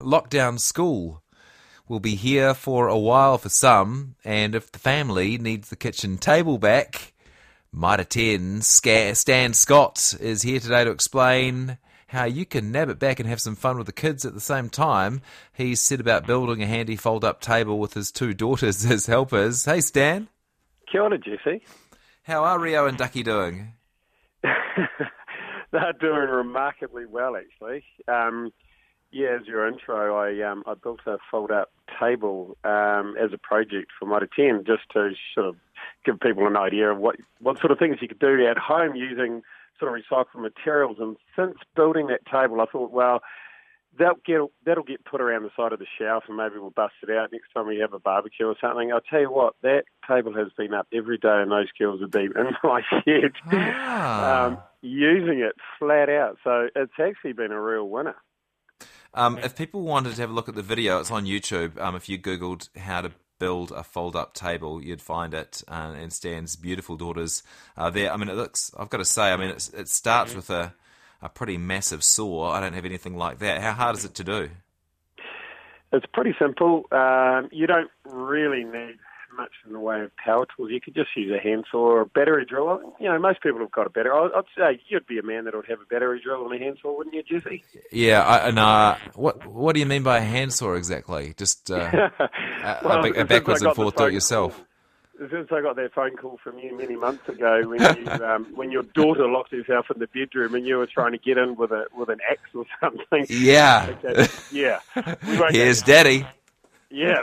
lockdown school will be here for a while for some, and if the family needs the kitchen table back, Mitre 10 Stan Scott is here today to explain how you can nab it back and have some fun with the kids at the same time. He's set about building a handy fold-up table with his 2 daughters as helpers. Hey, Stan. Kia ora, Jesse. How are Rio and Ducky doing? They're doing remarkably well, actually. As your intro, I built a fold-up table as a project for Mitre 10, just to sort of give people an idea of what sort of things you could do at home using sort of recycled materials. And since building that table, I thought, well, that'll get put around the side of the shelf, and maybe we'll bust it out next time we have a barbecue or something. I'll tell you what, that table has been up every day, and those girls have been in my shed using it flat out. So it's actually been a real winner. If people wanted to have a look at the video, it's on YouTube. If you Googled how to build a fold-up table, you'd find it, and Stan's beautiful daughters are there. I mean, it looks, I've got to say, I mean, it starts with a pretty massive saw. I don't have anything like that. How hard is it to do? It's pretty simple. You don't really need much in the way of power tools. You could just use a handsaw or a battery drill. You know, most people have got a battery. I'd say you'd be a man that would have a battery drill and a handsaw, wouldn't you, Jesse? Yeah, what do you mean by a handsaw exactly? Just a backwards and forth do-it-yourself. Since I got that phone call from you many months ago when your daughter locked herself in the bedroom and you were trying to get in with an axe or something. Yeah. Okay. Yeah. Here's Daddy. Yeah.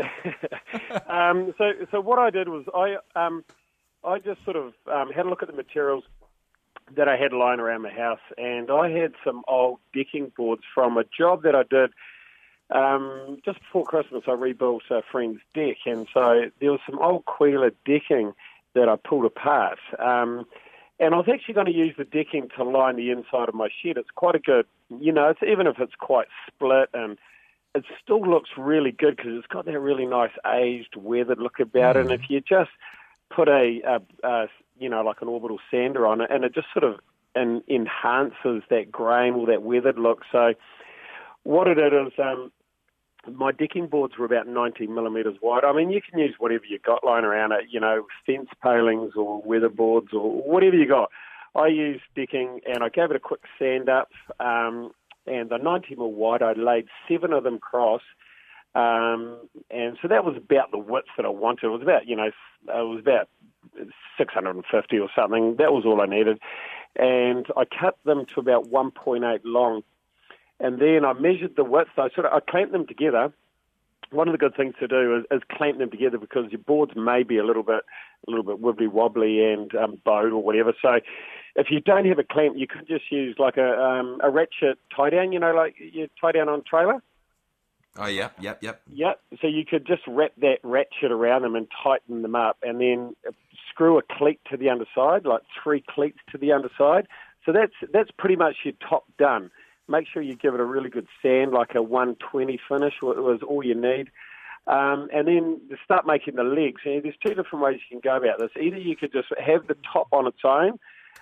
So what I did was I just sort of had a look at the materials that I had lying around my house, and I had some old decking boards from a job that I did just before Christmas. I rebuilt a friend's deck, and so there was some old Quila decking that I pulled apart. And I was actually going to use the decking to line the inside of my shed. It's quite a good, even if it's quite split, and it still looks really good because it's got that really nice aged, weathered look about it. And if you just put like an orbital sander on it, and it just sort of enhances that grain or that weathered look. So what it is, my decking boards were about 90 millimetres wide. I mean, you can use whatever you got lying around it, fence palings or weather boards or whatever you got. I used decking, and I gave it a quick sand up, and the 90 mil wide, I laid 7 of them across, and so that was about the width that I wanted. It was about 650 or something. That was all I needed, and I cut them to about 1.8 long. And then I measured the width. I clamped them together. One of the good things to do is clamp them together because your boards may be a little bit wibbly wobbly and bowed or whatever. So if you don't have a clamp, you could just use like a ratchet tie down. Like you tie down on a trailer. Oh yeah, yep. Yep. So you could just wrap that ratchet around them and tighten them up, and then screw a cleat to the underside, like 3 cleats to the underside. So that's pretty much your top done. Make sure you give it a really good sand, like a 120 finish was all you need. And then to start making the legs. There's 2 different ways you can go about this. Either you could just have the top on its own,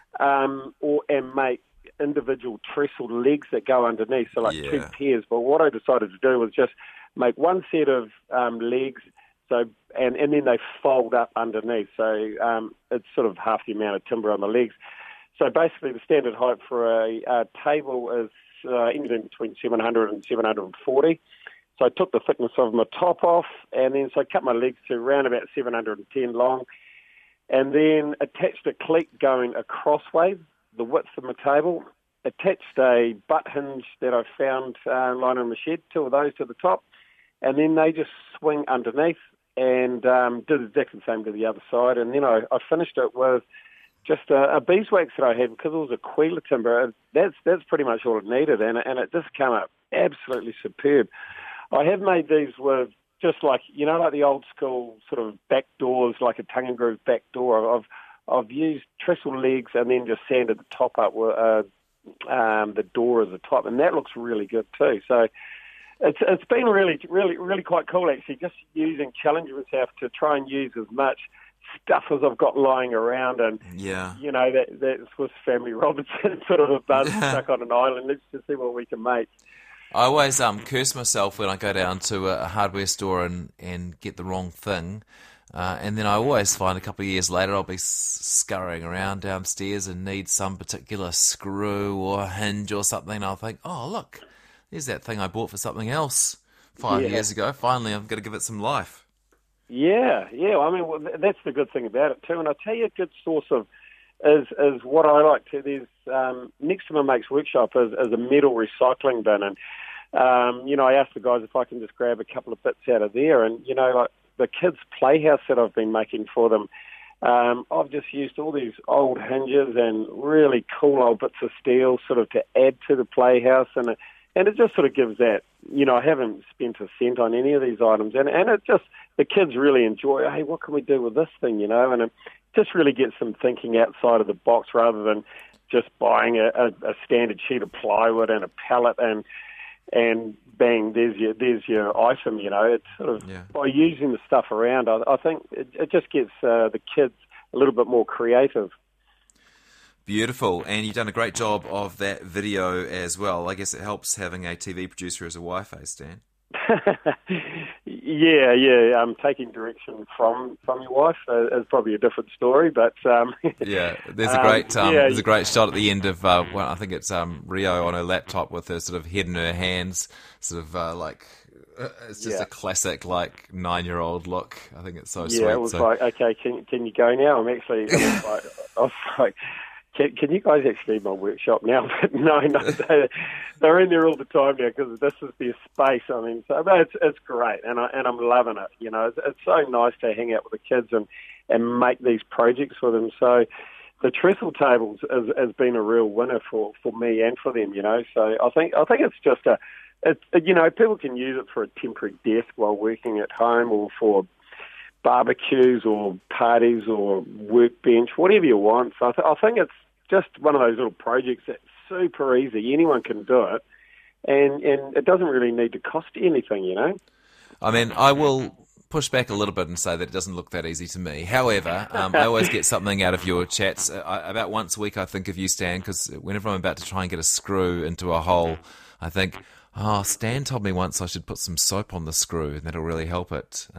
and make individual trestle legs that go underneath, so 2 pairs. But what I decided to do was just make 1 set of legs, and then they fold up underneath. So it's sort of half the amount of timber on the legs. So basically the standard height for a table is anything between 700 and 740. So I took the thickness of my top off, and then so I cut my legs to around about 710 long, and then attached a cleat going acrossway, the width of my table, attached a butt hinge that I found lying in the shed, 2 of those to the top, and then they just swing underneath, and did exactly the same to the other side. And then I finished it with just a beeswax that I had because it was a Quila timber. That's pretty much all it needed, and it just came up absolutely superb. I have made these with just like the old school sort of back doors, like a tongue and groove back door. I've used trestle legs and then just sanded the top up with the door as the top, and that looks really good too. So it's been really, really, really quite cool actually, just challenging myself to try and use as much stuff as I've got lying around, and that Swiss Family Robinson sort of a buzz stuck on an island. Let's just see what we can make. I always curse myself when I go down to a hardware store and get the wrong thing. And then I always find a couple of years later I'll be scurrying around downstairs and need some particular screw or hinge or something. And I'll think, oh, look, there's that thing I bought for something else 5 years ago. Finally, I'm going to give it some life. Yeah. I mean, well, that's the good thing about it too. And I tell you, a good source of is what I like to. There's next to my mate's workshop is a metal recycling bin, and I asked the guys if I can just grab a couple of bits out of there, and like the kids' playhouse that I've been making for them. I've just used all these old hinges and really cool old bits of steel sort of to add to the playhouse, and it just sort of gives that, I haven't spent a cent on any of these items, and it just, the kids really enjoy, hey, what can we do with this thing, and it just really gets them thinking outside of the box rather than just buying a standard sheet of plywood and a pallet and bang, there's your item, It's sort of, by using the stuff around, I think it just gets the kids a little bit more creative. Beautiful, and you've done a great job of that video as well. I guess it helps having a TV producer as a wife, Stan? Yeah. Taking direction from your wife is probably a different story, but there's a great there's a great shot at the end of I think it's Rio on her laptop with her sort of head in her hands, sort of it's just a classic 9-year-old look. I think it's so sweet. Yeah, it was like, okay, can you go now? I was like. Can you guys actually leave my workshop now? But no, they're in there all the time now because this is their space. I mean, so it's great, and I'm loving it. It's so nice to hang out with the kids and make these projects for them. So the trestle tables has been a real winner for me and for them. So I think it's just people can use it for a temporary desk while working at home or for barbecues or parties or workbench, whatever you want. So I think it's just one of those little projects that's super easy. Anyone can do it, and it doesn't really need to cost you anything, I mean, I will push back a little bit and say that it doesn't look that easy to me. However, I always get something out of your chats. About once a week I think of you, Stan, because whenever I'm about to try and get a screw into a hole, I think, oh, Stan told me once I should put some soap on the screw and that'll really help it.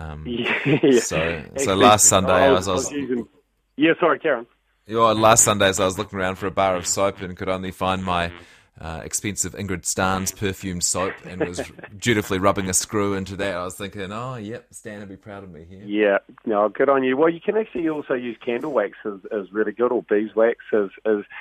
So last Sunday I was using... Yeah, sorry, Karen. Last Sunday I was looking around for a bar of soap and could only find my expensive Ingrid Starnes perfumed soap and was dutifully rubbing a screw into that. I was thinking, oh, yep, Stan would be proud of me here. Yeah, no, good on you. Well, you can actually also use candle wax as really good, or beeswax as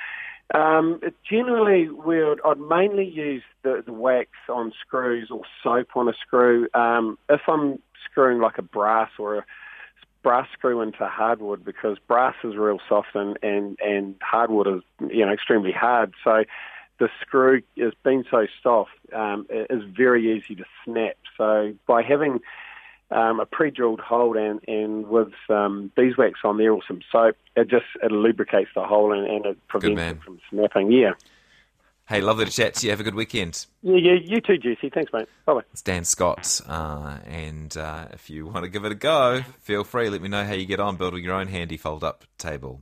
generally, I'd mainly use the wax on screws or soap on a screw. If I'm screwing like a brass or a brass screw into hardwood, because brass is real soft and hardwood is extremely hard. So the screw is being so soft, it is very easy to snap. So by having a pre-drilled hole and with beeswax on there or some soap, it lubricates the hole and it prevents it from snapping. Yeah. Hey, lovely to chat to you. Have a good weekend. Yeah, you too, Jesse. Thanks, mate. Bye-bye. It's Dan Scott, and if you want to give it a go, feel free. Let me know how you get on building your own handy fold-up table.